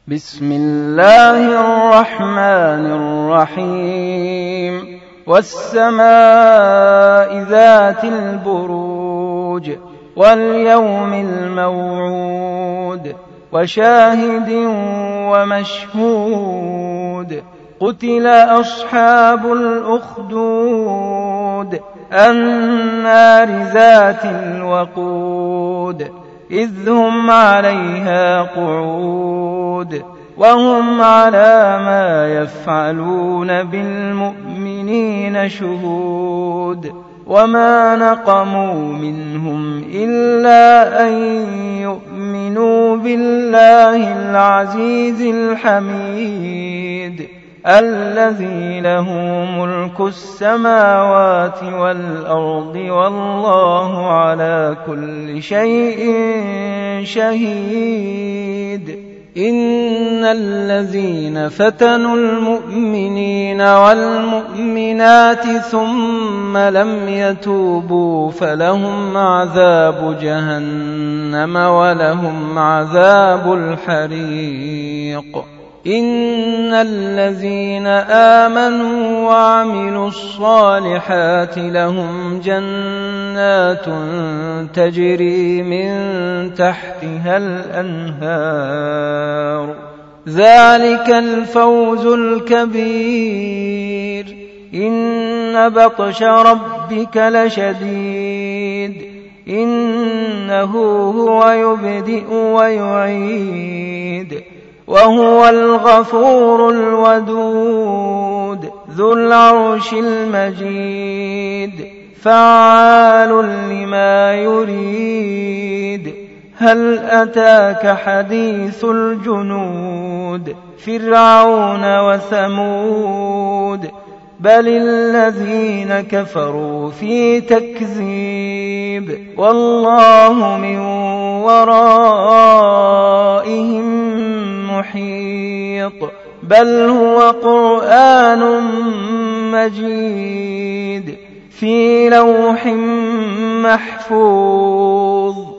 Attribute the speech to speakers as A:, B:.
A: بسم الله الرحمن الرحيم والسماء ذات البروج واليوم الموعود وشاهد ومشهود قتل أصحاب الأخدود النار ذات الوقود إذ هم عليها قعود وهم على ما يفعلون بالمؤمنين شهود وما نقموا منهم إلا أن يؤمنوا بالله العزيز الحميد الذي له ملك السماوات والأرض والله على كل شيء شهيد إن الذين فتنوا المؤمنين والمؤمنات ثم لم يتوبوا فلهم عذاب جهنم ولهم عذاب الحريق إن الذين آمنوا وعملوا الصالحات لهم جنات تجري من تحتها الأنهار ذلك الفوز الكبير إن بطش ربك لشديد إنه هو يبدئ ويعيد وهو الغفور الودود ذو العرش المجيد فعال لما يريد هل أتاك حديث الجنود فرعون وثمود بل الذين كفروا في تكذيب والله من ورائهم محيط بل هو قرآن مجيد في لوح محفوظ